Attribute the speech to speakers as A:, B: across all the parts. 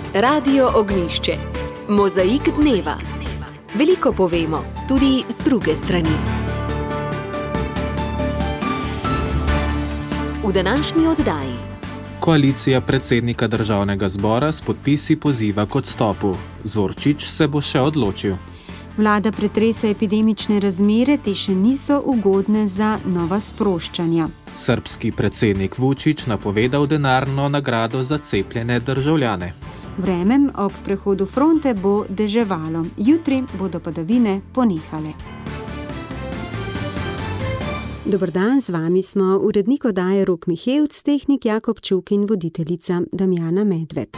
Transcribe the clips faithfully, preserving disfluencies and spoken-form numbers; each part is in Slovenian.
A: Radio Ognjišče. Mozaik dneva. Veliko povemo, tudi z druge strani. V današnji oddaji.
B: Koalicija predsednika državnega zbora s podpisi poziva k odstopu. Zorčič se bo še odločil.
C: Vlada pretresa epidemične razmere, te še niso ugodne za nova sproščanja.
B: Srbski predsednik Vučić napovedal denarno nagrado za cepljene državljane.
C: Vremem ob prehodu fronte bo deževalo. Jutri bodo padavine ponehale. Dober dan, z vami smo urednik oddaje Rok Mihevc, tehnik Jakob Čuk in voditeljica Damjana Medved.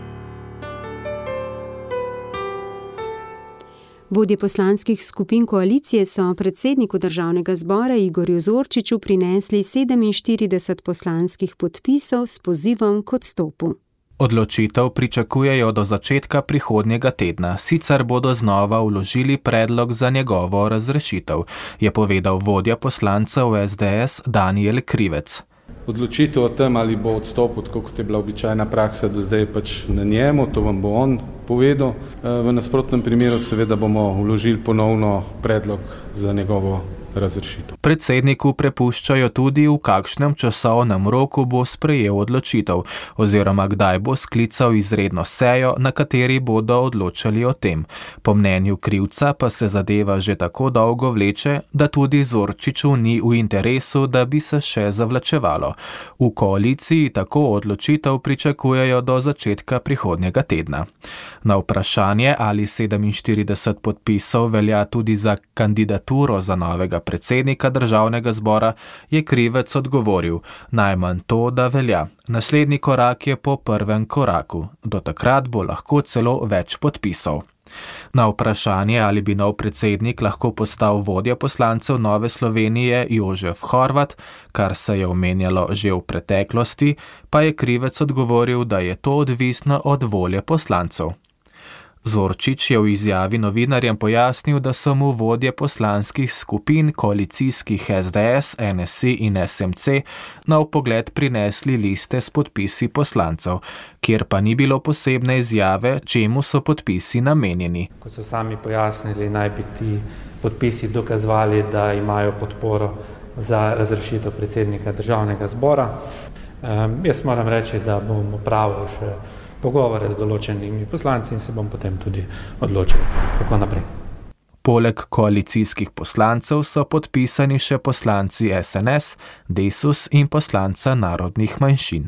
C: Vodje poslanskih skupin koalicije so predsedniku državnega zbora Igorju Zorčiču prinesli sedeminštirideset poslanskih podpisov s pozivom k odstopu.
B: Odločitev pričakujejo do začetka prihodnjega tedna, sicer bodo znova vložili predlog za njegovo razrešitev, je povedal vodja poslancev S D S Danijel Krivec.
D: Odločitev o tem, ali bo odstopil, tako kot je bila običajna praksa do zdaj, pač na njemu, to vam bo on povedal. V nasprotnem primeru seveda bomo vložili ponovno predlog za njegovo razrešitev.
B: Predsedniku prepuščajo tudi, v kakšnem časovnem roku bo sprejel odločitev oziroma kdaj bo sklical izredno sejo, na kateri bodo odločali o tem. Po mnenju Krivca pa se zadeva že tako dolgo vleče, da tudi Zorčiču ni v interesu, da bi se še zavlačevalo. V koaliciji tako odločitev pričakujejo do začetka prihodnjega tedna. Na vprašanje, ali sedeminštirideset podpisov velja tudi za kandidaturo za novega predsednika državnega zbora, je Krivec odgovoril: najmanj to, da velja. Naslednji korak je po prvem koraku. Do takrat bo lahko celo več podpisov. Na vprašanje, ali bi nov predsednik lahko postal vodja poslancev Nove Slovenije Jožef Horvat, kar se je omenjalo že v preteklosti, pa je Krivec odgovoril, da je to odvisno od volje poslancev. Zorčič je v izjavi novinarjem pojasnil, da so mu vodje poslanskih skupin koalicijskih S D S, N S I in S M C na vpogled prinesli liste s podpisi poslancev, kjer pa ni bilo posebne izjave, čemu so podpisi namenjeni.
E: Kot so sami pojasnili, naj bi ti podpisi dokazovali, da imajo podporo za razrešitev predsednika državnega zbora. Um, jaz moram reči, da bom opravil še pogovore z določenimi poslanci in se bom potem tudi odločil, kako naprej.
B: Poleg koalicijskih poslancev so podpisani še poslanci S N S, Desus in poslanca narodnih manjšin.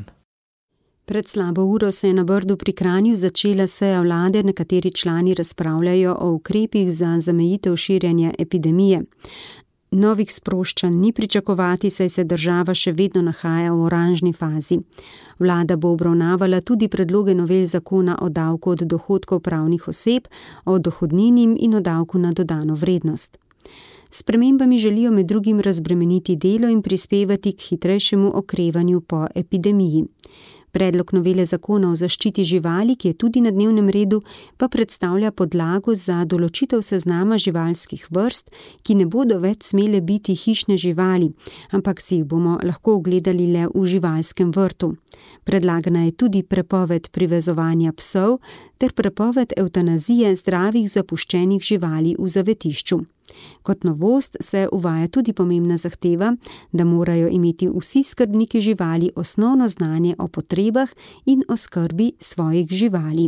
C: Pred slabo uro se je na Brdu pri Kranju začela seja vlade, na kateri člani razpravljajo o ukrepih za zamejitev širjenja epidemije. Novih sproščanj ni pričakovati, saj se država še vedno nahaja v oranžni fazi. Vlada bo obravnavala tudi predloge novel zakona o davku od dohodkov pravnih oseb, o dohodnini in o davku na dodano vrednost. S spremembami želijo med drugim razbremeniti delo in prispevati k hitrejšemu okrevanju po epidemiji. Predlog novele zakona o zaščiti živali, ki je tudi na dnevnem redu, pa predstavlja podlago za določitev seznama živalskih vrst, ki ne bodo več smele biti hišne živali, ampak si jih bomo lahko ogledali le v živalskem vrtu. Predlagana je tudi prepoved privezovanja psov ter prepoved evtanazije zdravih zapuščenih živali v zavetišču. Kot novost se uvaja tudi pomembna zahteva, da morajo imeti vsi skrbniki živali osnovno znanje o potrebah in o skrbi svojih živali.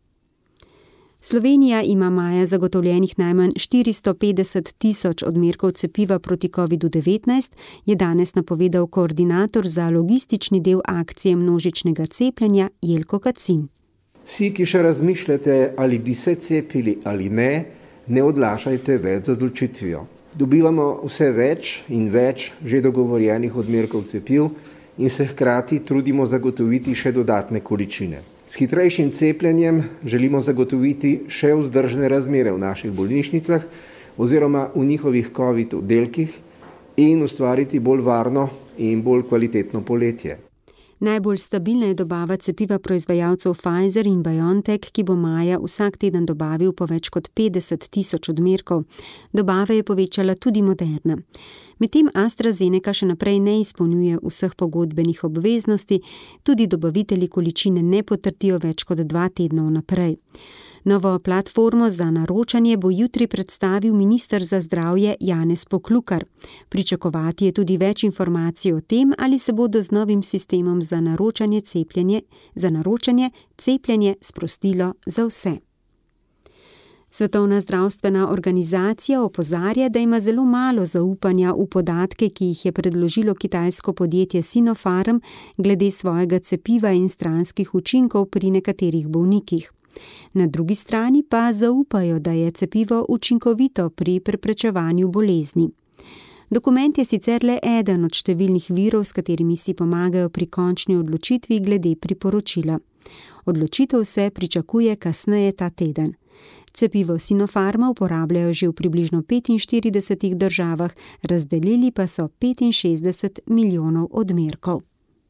C: Slovenija ima maja zagotovljenih najmanj štiristo petdeset tisoč odmerkov cepiva proti kovidu devetnajst, je danes napovedal koordinator za logistični del akcije množičnega cepljenja Jelko Kacin.
F: Vsi, ki še razmišljate, ali bi se cepili ali ne, ne odlašajte več z odločitvijo. Dobivamo vse več in več že dogovorjenih odmerkov cepiv in se hkrati trudimo zagotoviti še dodatne količine. S hitrejšim cepljenjem želimo zagotoviti še vzdržne razmere v naših bolnišnicah oziroma v njihovih covid oddelkih in ustvariti bolj varno in bolj kvalitetno poletje.
C: Najbolj stabilna je dobava cepiva proizvajalcev Pfizer in BioNTech, ki bo maja vsak teden dobavil po več kot petdeset tisoč odmerkov. Dobave je povečala tudi Moderna. Medtem AstraZeneca še naprej ne izpolnjuje vseh pogodbenih obveznosti, tudi dobavitelji količine ne potrdijo več kot dva tedna vnaprej. Novo platformo za naročanje bo jutri predstavil minister za zdravje Janez Poklukar. Pričakovati je tudi več informacij o tem, ali se bodo z novim sistemom za naročanje cepljenje, za naročanje cepljenje sprostilo za vse. Svetovna zdravstvena organizacija opozarja, da ima zelo malo zaupanja v podatke, ki jih je predložilo kitajsko podjetje Sinopharm glede svojega cepiva in stranskih učinkov pri nekaterih bolnikih. Na drugi strani pa zaupajo, da je cepivo učinkovito pri preprečevanju bolezni. Dokument je sicer le eden od številnih virov, s katerimi si pomagajo pri končni odločitvi glede priporočila. Odločitev se pričakuje kasneje ta teden. Cepivo Sinopharma uporabljajo že v približno petinštiridesetih državah, razdelili pa so petinšestdeset milijonov odmerkov.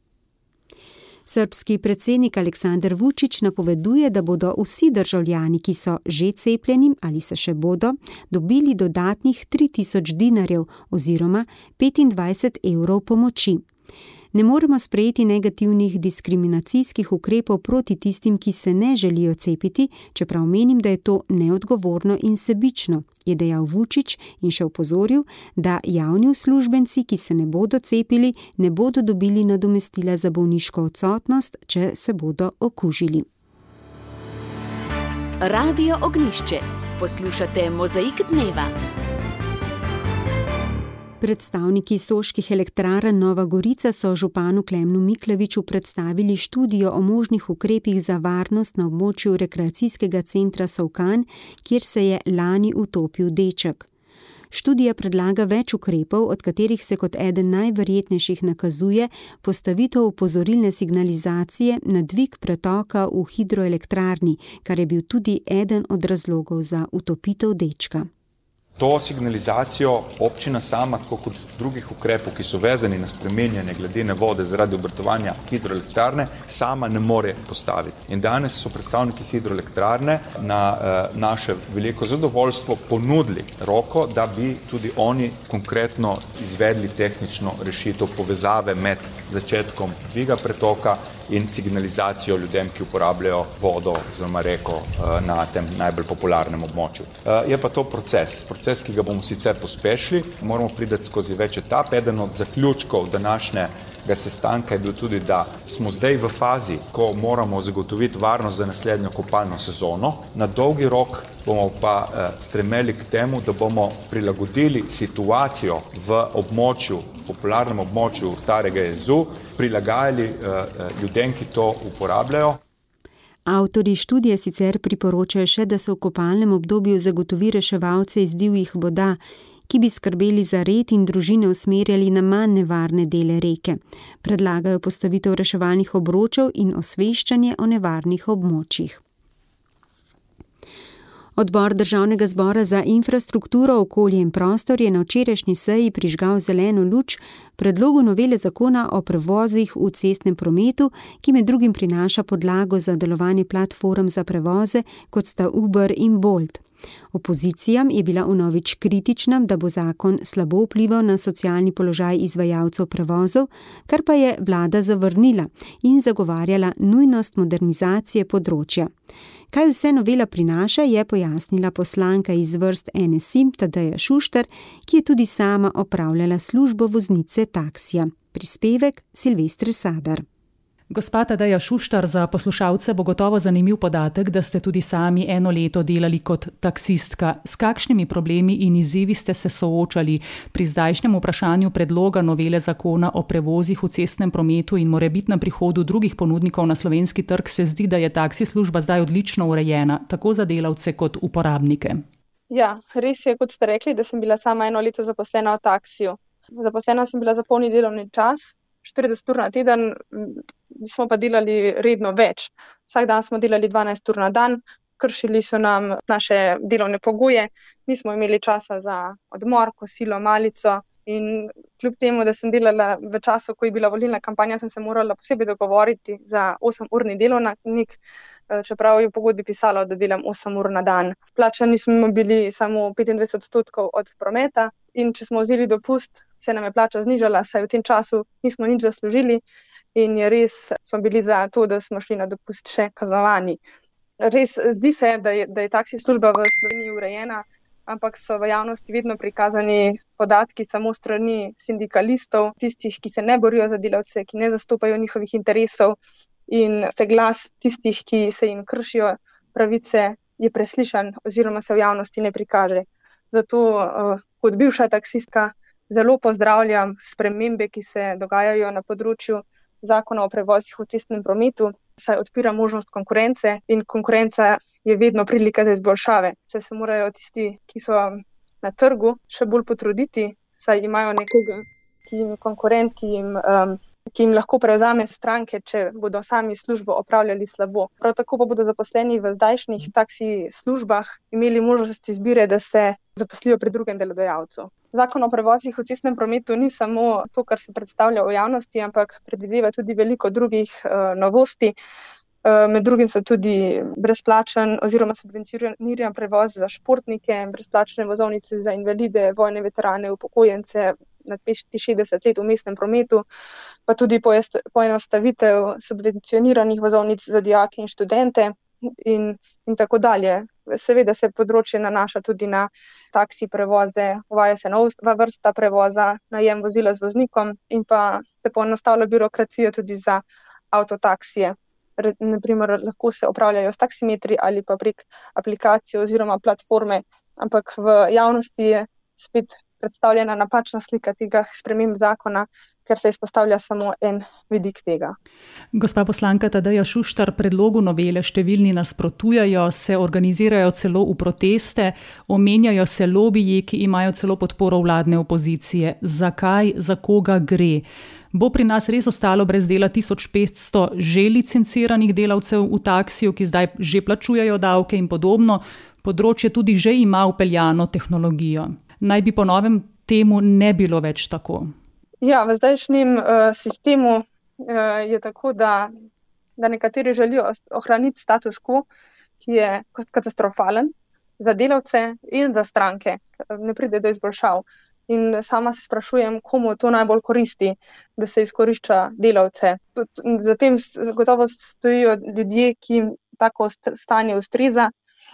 C: Srbski predsednik Aleksandar Vučić napoveduje, da bodo vsi državljani, ki so že cepljeni ali se še bodo, dobili dodatnih tri tisoč dinarjev oziroma petindvajset evrov pomoči. Ne moremo sprejeti negativnih diskriminacijskih ukrepov proti tistim, ki se ne želijo cepiti, čeprav menim, da je to neodgovorno in sebično, je dejal Vučić in še opozoril, da javni uslužbenci, ki se ne bodo cepili, ne bodo dobili nadomestila za bolniško odsotnost, če se bodo okužili.
A: Radio Ognjišče. Poslušate Mozaik dneva.
C: Predstavniki soških elektrarn Nova Gorica so županu Klemnu Mikleviču predstavili študijo o možnih ukrepih za varnost na območju rekreacijskega centra Solkan, kjer se je lani utopil deček. Študija predlaga več ukrepov, od katerih se kot eden najverjetnejših nakazuje postavitev opozorilne signalizacije na dvig pretoka v hidroelektrarni, kar je bil tudi eden od razlogov za utopitev dečka.
G: To signalizacijo občina sama, tako kot drugih ukrepov, ki so vezani na spremenjanje gladine vode zaradi obratovanja hidroelektrarne, sama ne more postaviti. In danes so predstavniki hidroelektrarne na eh, naše veliko zadovoljstvo ponudili roko, da bi tudi oni konkretno izvedli tehnično rešitev povezave med začetkom dviga pretoka in signalizacijo ljudem, ki uporabljajo vodo oziroma reko na tem najbolj popularnem območju. Je pa to proces, proces, ki ga bomo sicer pospešili, moramo priti skozi več etap. Eden od zaključkov današnjega sestanka je bil tudi, da smo zdaj v fazi, ko moramo zagotoviti varnost za naslednjo kopalno sezono. Na dolgi rok bomo pa stremeli k temu, da bomo prilagodili situacijo v območju, popularnem območju Starega jezu, prilagajali ljudem, ki to uporabljajo.
C: Avtorji študije sicer priporočajo še, da se v kopalnem obdobju zagotovi reševalce iz divjih voda, ki bi skrbeli za red in družine usmerjali na manj nevarne dele reke. Predlagajo postavitev reševalnih obročev in osveščanje o nevarnih območjih. Odbor Državnega zbora za infrastrukturo, okolje in prostor je na včerajšnji seji prižgal zeleno luč predlogu novele zakona o prevozih v cestnem prometu, ki med drugim prinaša podlago za delovanje platform za prevoze, kot sta Uber in Bolt. Opozicija je bila vnovič kritična, da bo zakon slabo vplival na socialni položaj izvajalcev prevozov, kar pa je vlada zavrnila in zagovarjala nujnost modernizacije področja. Kaj vse novela prinaša, je pojasnila poslanka iz vrst N S I, Tadeja Šuštar, ki je tudi sama opravljala službo voznice taksija. Prispevek Silvestre Sadar.
H: Gospa Tadeja Šuštar, za poslušalce bo gotovo zanimiv podatek, da ste tudi sami eno leto delali kot taksistka. S kakšnimi problemi in izzivi ste se soočali pri zdajšnjem vprašanju predloga novele zakona o prevozih v cestnem prometu in morebitnem prihodu drugih ponudnikov na slovenski trg? Se zdi, da je taksi služba zdaj odlično urejena, tako za delavce kot uporabnike.
I: Ja, res je, kot ste rekli, da sem bila sama eno leto zaposlena v taksiju. Zaposlena sem bila za polni delovni čas, štirideset ur na teden, smo pa delali redno več. Vsak dan smo delali dvanajst ur na dan, kršili so nam naše delovne pogoje, nismo imeli časa za odmor, kosilo, malico, In kljub temu, da sem delala v času, ko je bila volilna kampanja, sem se morala posebej dogovoriti za osemurni delovnik, čeprav je v pogodbi pisalo, da delam osem ur na dan. Plačani smo bili samo petindvajset odstotkov od prometa in če smo vzeli dopust, se nam je plača znižala, saj v tem času nismo nič zaslužili in je res smo bili za to, da smo šli na dopust še kaznovani. Res zdi se, da je, da je taksi služba v Sloveniji urejena, ampak so v javnosti vedno prikazani podatki samo strani sindikalistov, tistih, ki se ne borijo za delavce, ki ne zastopajo njihovih interesov in se glas tistih, ki se jim kršijo pravice, je preslišan oziroma se v javnosti ne prikaže. Zato kot bivša taksistka zelo pozdravljam spremembe, ki se dogajajo na področju zakona o prevozih v cestnem prometu, saj odpira možnost konkurence in konkurenca je vedno prilika za izboljšave. Saj se morajo tisti, ki so na trgu, še bolj potruditi, saj imajo nekoga, ki jim je konkurent, ki jim, um, ki jim lahko prevzame stranke, če bodo sami službo opravljali slabo. Prav tako pa bodo zaposleni v zdajšnjih taksi službah imeli možnost izbire, da se zaposlijo pri drugem delodajalcu. Zakon o prevozih v cestnem prometu ni samo to, kar se predstavlja v javnosti, ampak predvideva tudi veliko drugih uh, novosti. Uh, med drugim so tudi brezplačen oziroma subvencioniran prevoz za športnike, brezplačne vozovnice za invalide, vojne veterane, upokojence nad petinšestdeset let v mestnem prometu, pa tudi poenostavitev subvencioniranih vozovnic za dijake in študente in, in tako dalje. Seveda se področje nanaša tudi na taksi prevoze, uvaja se nova vrsta prevoza, najem vozila z voznikom in pa se poenostavlja birokracija tudi za avtotaksije. Naprimer, lahko se opravljajo s taksimetri ali pa prek aplikacije oziroma platforme, ampak v javnosti je spet predstavljena napačna slika tega sprememb zakona, ker se izpostavlja samo en vidik tega.
H: Gospa poslanka Tadeja Šuštar, predlogu novele številni nasprotujejo, se organizirajo celo v proteste, omenjajo se lobiji, ki imajo celo podporo vladne opozicije. Zakaj, za koga gre? Bo pri nas res ostalo brez dela tisoč petsto že licenciranih delavcev v taksiju, ki zdaj že plačujejo davke in podobno? Področje tudi že ima vpeljano tehnologijo. Naj bi po novem temu ne bilo več tako.
I: Ja, v zdajšnjem uh, sistemu uh, je tako, da, da nekateri želijo ohraniti status quo, ki je katastrofalen za delavce in za stranke, ne pride do izboljšav. In sama se sprašujem, komu to najbolj koristi, da se izkorišča delavce. Zatem gotovo stojijo ljudje, ki jim tako stanje ustreza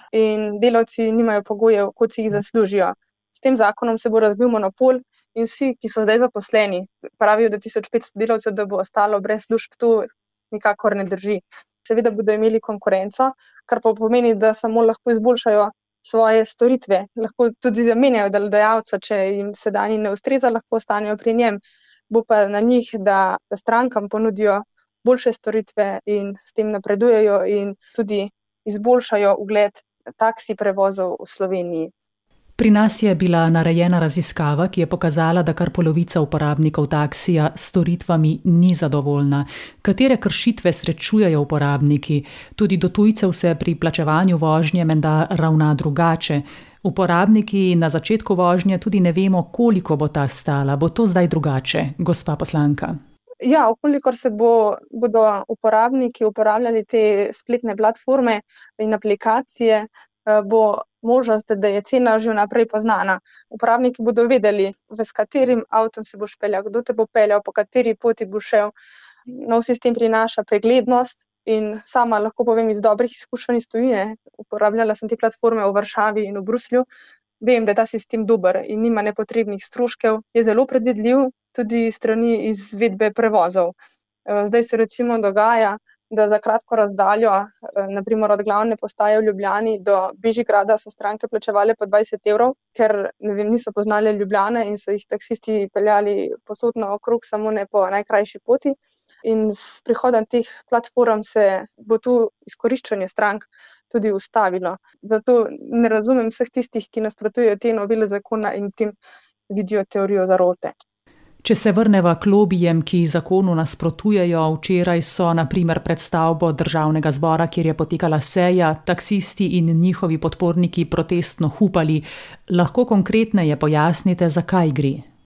I: in delavci nimajo pogojev, kot si jih zaslužijo. S tem zakonom se bo razbil monopol in vsi, ki so zdaj zaposleni, pravijo, da tisoč petsto delavcev, da bo ostalo brez služb, to nikakor ne drži. Seveda bodo imeli konkurenco, kar pa pomeni, da samo lahko izboljšajo svoje storitve. Lahko tudi zamenjajo delodajalca, če jim sedanji ne ustreza, lahko ostanejo pri njem. Bo pa na njih, da strankam ponudijo boljše storitve in s tem napredujejo in tudi izboljšajo ugled taksi prevozov v Sloveniji.
H: Pri nas je bila narejena raziskava, ki je pokazala, da kar polovica uporabnikov taksija s storitvami ni zadovoljna. Katere kršitve srečujejo uporabniki? Tudi do tujcev se pri plačevanju vožnje menda ravna drugače. Uporabniki na začetku vožnje tudi ne vemo, koliko bo ta stala. Bo to zdaj drugače, gospa poslanka?
I: Ja, okolikor se bo, bodo uporabniki uporabljali te spletne platforme in aplikacije, bo možnost, da je cena že vnaprej poznana. Uporabniki bodo vedeli, s katerim avtom se boš peljal, kdo te bo peljal, po kateri poti bo šel. Nov sistem prinaša preglednost in sama lahko povem iz dobrih izkušenj iz tujine. Uporabljala sem te platforme v Varšavi in v Bruslju. Vem, da je ta sistem dober in nima nepotrebnih stroškov. Je zelo predvidljiv tudi strani izvedbe prevozov. Zdaj se recimo dogaja, da za kratko razdaljo, naprimer od glavne postaje v Ljubljani do Bežigrada, so stranke plačevale po dvajset evrov, ker ne vem, niso poznali Ljubljane in so jih taksisti peljali povsod naokrog, samo ne po najkrajši poti. In s prihodom teh platform se bo tu izkoriščanje strank tudi ustavilo. Zato ne razumem vseh tistih, ki nasprotujejo te novele zakona in tem vidijo teorijo zarote.
H: Če se vrneva k lobijem, ki zakonu nasprotujejo, včeraj so na primer pred stavbo Državnega zbora, kjer je potekala seja, taksisti in njihovi podporniki protestno hupali. Lahko konkretneje pojasnite, zakaj gre?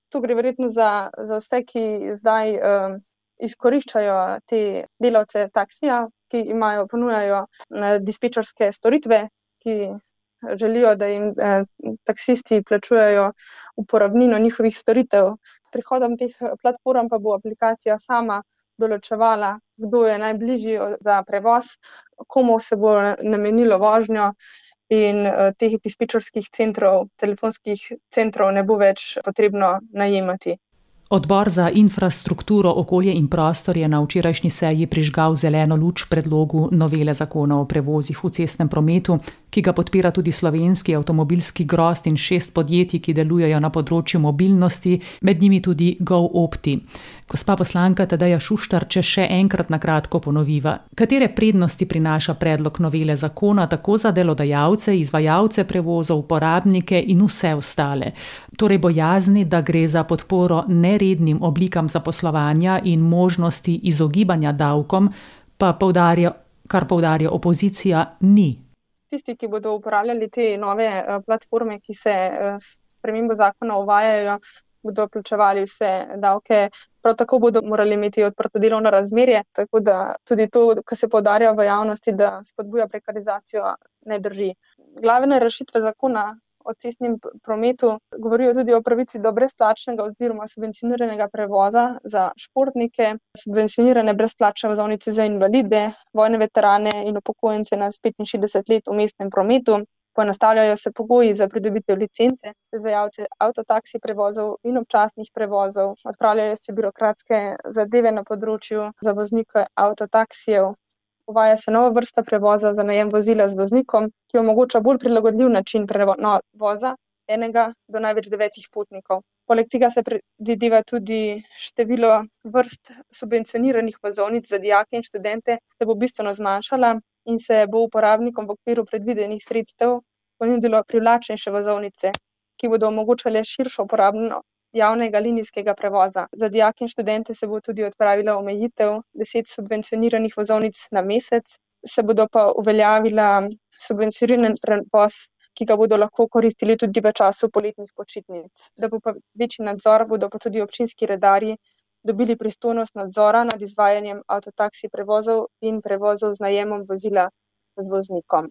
I: Tu gre verjetno za, za vse, ki zdaj um, izkoriščajo te delavce taksija, ki imajo, ponujajo uh, dispečerske storitve, ki želijo, da jim eh, taksisti plačujejo uporabnino njihovih storitev. Prihodom teh platform pa bo aplikacija sama določevala, kdo je najbližji za prevoz, komu se bo namenilo vožnjo in eh, teh dispečerskih centrov, telefonskih centrov ne bo več potrebno najemati.
H: Odbor za infrastrukturo, okolje in prostor je na včerajšnji seji prižgal zeleno luč predlogu novele zakona o prevozih v cestnem prometu, ki ga podpira tudi slovenski avtomobilski grozd in šest podjetij, ki delujejo na področju mobilnosti, med njimi tudi GoOpti. Gospa poslanka Tadeja Šuštar, če še enkrat na kratko ponoviva, katere prednosti prinaša predlog novele zakona tako za delodajalce, izvajalce prevozov, uporabnike in vse ostale? Torej bojazni, da gre za podporo nerednim oblikam zaposlovanja in možnosti izogibanja davkom, pa poudarja, kar poudarja opozicija, ni.
I: Tisti, ki bodo uporabljali te nove platforme, ki se s spremembo zakona uvajajo, bodo plačevali vse davke, prav tako bodo morali imeti odprto delovno razmerje, tako da tudi to, kar se poudarja v javnosti, da spodbuja prekarizacijo, ne drži. Glavne rešitve zakona o cestnem prometu govorijo tudi o pravici do brezplačnega oziroma subvencioniranega prevoza za športnike, subvencionirane brezplačne vozovnice za invalide, vojne veterane in upokojence nad petinšestdeset let v mestnem prometu. Poenostavljajo se pogoji za pridobitev licence, izvajalce avtotaksi prevozov in občasnih prevozov, odpravljajo se birokratske zadeve na področju za voznike avtotaksijev. Uvaja se nova vrsta prevoza za najem vozila z voznikom, ki omogoča bolj prilagodljiv način prevoza enega do največ devetih potnikov. Poleg tega se predvideva tudi število vrst subvencioniranih vozovnic za dijake in študente, da bo bistveno zmanjšala in se bo uporabnikom v okviru predvidenih sredstev ponudilo privlačnejše vozovnice, ki bodo omogočale širšo uporabo javnega linijskega prevoza. Za dijake in študente se bo tudi odpravila omejitev deset subvencioniranih vozovnic na mesec, se bodo pa uveljavila subvencioniran prevoz, ki ga bodo lahko koristili tudi v času poletnih počitnic. Da bo pa večji nadzor, bodo pa tudi občinski redarji dobili pristojnost nadzora nad izvajanjem avtotaksi prevozov in prevozov z najemom vozila z voznikom.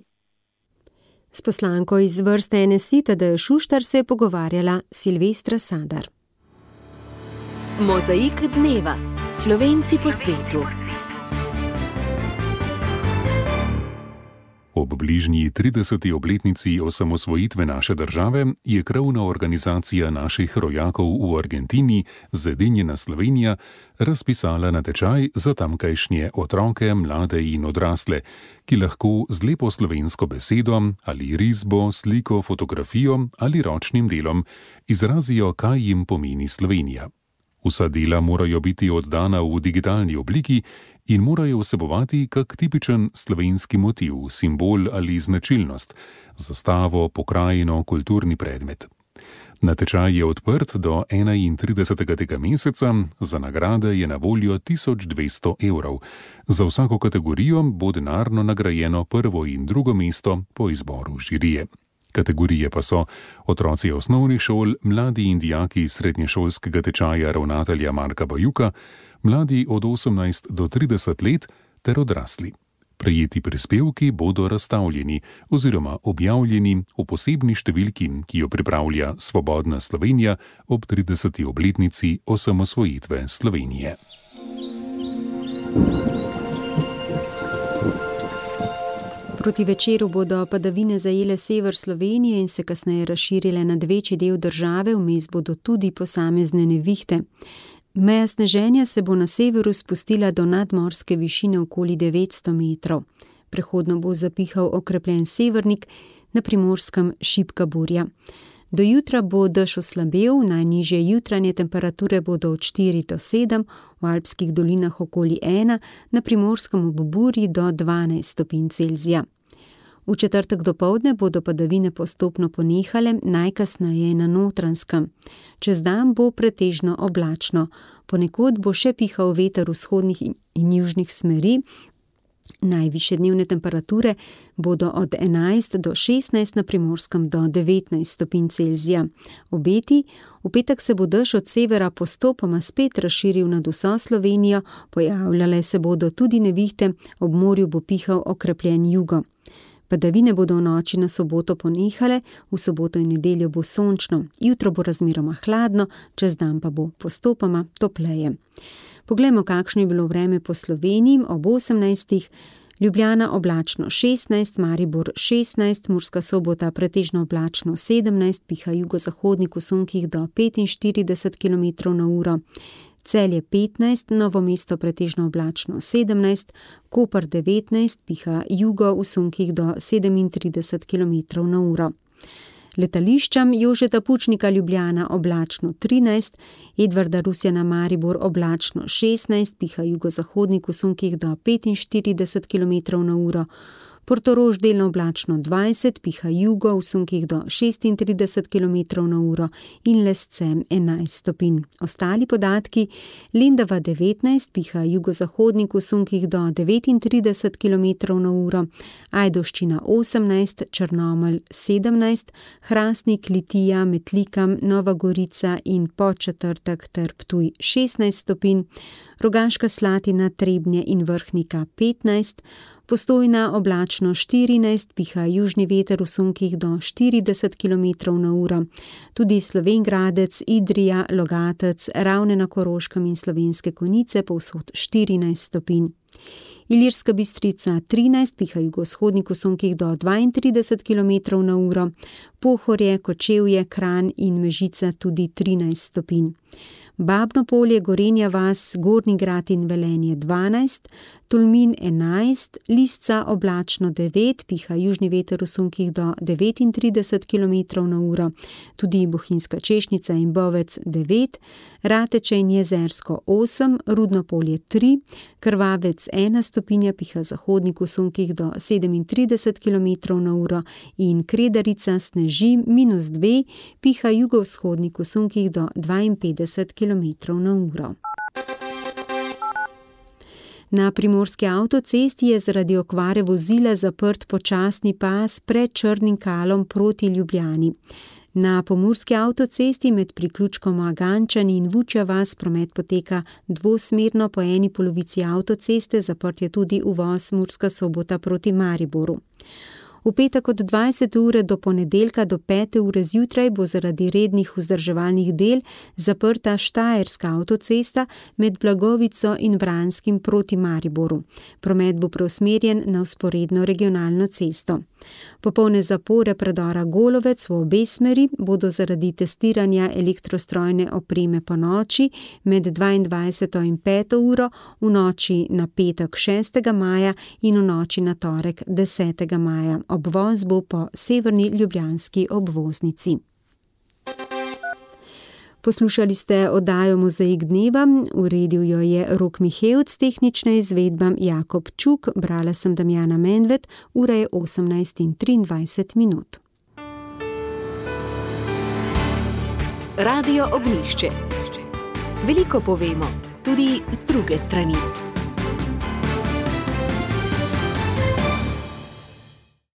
C: S poslanko iz vrste N S I Tadejo Šuštar se je pogovarjala Silvestra Sadar.
A: Mozaik dneva. Slovenci po svetu.
J: Ob bližnji trideseti obletnici osamosvojitve naše države je krovna organizacija naših rojakov v Argentini, Zedinjena Slovenija, razpisala natečaj za tamkajšnje otroke, mlade in odrasle, ki lahko z lepo slovensko besedo ali risbo, sliko, fotografijo ali ročnim delom izrazijo, kaj jim pomeni Slovenija. Vsa dela morajo biti oddana v digitalni obliki in morajo vsebovati kak tipičen slovenski motiv, simbol ali značilnost, zastavo, pokrajino, kulturni predmet. Natečaj je odprt do enaintridesetega tega meseca, za nagrade je na voljo tisoč dvesto evrov. Za vsako kategorijo bo denarno nagrajeno prvo in drugo mesto po izboru žirije. Kategorije pa so otroci osnovnih šol, mladi in dijaki srednješolskega tečaja ravnatelja Marka Bajuka, mladi od osemnajst do trideset let ter odrasli. Prejeti prispevki bodo razstavljeni oziroma objavljeni v posebni številki, ki jo pripravlja Svobodna Slovenija ob trideseti obletnici osamosvojitve Slovenije.
C: Proti večeru bodo padavine zajele sever Slovenije in se kasneje razširile nad večji del države, vmes bodo tudi posamezne nevihte. Meja sneženja se bo na severu spustila do nadmorske višine okoli devetsto metrov. Prehodno bo zapihal okrepljen severnik, na Primorskem šibka burja. Do jutra bo dež oslabel, najnižje jutranje temperature bodo od štiri do sedem, v alpskih dolinah okoli ena, na Primorskem ob burji do dvanajst stopinj Celzija. V četrtek dopoldne bodo padavine postopno ponehale, najkasneje na Notranjskem. Čez dan bo pretežno oblačno. Ponekod bo še pihal veter vzhodnih in južnih smeri, Najvišje dnevne temperature bodo od enajst do šestnajst, na Primorskem do devetnajst stopinj Celzija. Obeti: v petek se bo dež od severa postopoma spet razširil nad vso Slovenijo, pojavljale se bodo tudi nevihte, ob morju bo pihal okrepljen jugo. Padavine bodo v noči na soboto ponehale, v soboto in nedeljo bo sončno, jutro bo razmeroma hladno, čez dan pa bo postopoma topleje. Poglejmo, kakšno je bilo vreme po Sloveniji ob osemnajstih. Ljubljana oblačno šestnajst, Maribor šestnajst, Murska Sobota pretežno oblačno sedemnajst, piha jugozahodnik v sunkih do petinštirideset kilometrov na uro. Celje petnajst, Novo mesto pretežno oblačno sedemnajst, Koper devetnajst, piha jugo v sunkih do sedemintrideset kilometrov na uro. Letališčam: Jožeta Pučnika Ljubljana oblačno trinajst, Edvarda Rusjana Maribor oblačno šestnajst, piha jugozahodnik v sunkih do petinštirideset kilometrov na uro. Portorož delno oblačno dvajset, piha jugo v sunkih do šestintrideset kilometrov na uro in Lescem enajst stopinj. Ostali podatki: Lendava devetnajst, piha jugozahodnik v sunkih do devetintrideset kilometrov na uro, Ajdovščina osemnajst, Črnomelj sedemnajst, Hrastnik, Litija, Metlikam, Nova Gorica in Podčetrtek ter Ptuj šestnajst stopinj, Rogaška Slatina, Trebnje in Vrhnika petnajst, Postojna oblačno štirinajst, piha južni veter v sunkih do štirideset kilometrov na uro. Tudi Slovenj Gradec, Idrija, Logatec, Ravne na Koroškem in Slovenske Konjice povsod štirinajst stopinj. Ilirska Bistrica trinajst, piha jugovzhodnik v sunkih do dvaintrideset kilometrov na uro. Pohorje, Kočevje, Kranj in Mežica tudi trinajst stopinj. Babno Polje, Gorenja vas, Gornji Grad in Velenje dvanajst, Tolmin enajst, Lisca oblačno devet, piha južni veter v sunkih do devetintrideset kilometrov na uro, tudi Bohinjska Češnica in Bovec devet, Rateče in Jezersko osem, Rudno Polje tri, Krvavec ena stopinja, piha zahodnik v sunkih do sedemintrideset kilometrov na uro in Kredarica sneži minus dve, piha jugovzhodnik v sunkih do dvainpetdeset kilometrov na uro. Na primorski avtocesti je zaradi okvare vozila zaprt počasni pas pred Črnim Kalom proti Ljubljani. Na pomurski avtocesti med priključkoma Gančani in Vučja vas promet poteka dvosmerno po eni polovici avtoceste, zaprt je tudi uvoz Murska Sobota proti Mariboru. V petek od dvajsete ure do ponedeljka do pete ure zjutraj bo zaradi rednih vzdrževalnih del zaprta Štajerska avtocesta med Blagovico in Vranskim proti Mariboru. Promet bo preusmerjen na vzporedno regionalno cesto. Popolne zapore predora Golovec v obe smeri bodo zaradi testiranja elektrostrojne opreme po noči med dvaindvajseto in peto uro, v noči na petek šestega maja in v noči na torek desetega maja. Obvoz bo po severni ljubljanski obvoznici. Poslušali ste oddajo Mozaik dneva, uredil jo je Rok Mihevc, tehnična izvedba Jakob Čuk, brala sem Damjana Menvet, ura je osemnajst in triindvajset minut.
A: Radio Ognjišče. Veliko povemo, tudi z druge strani.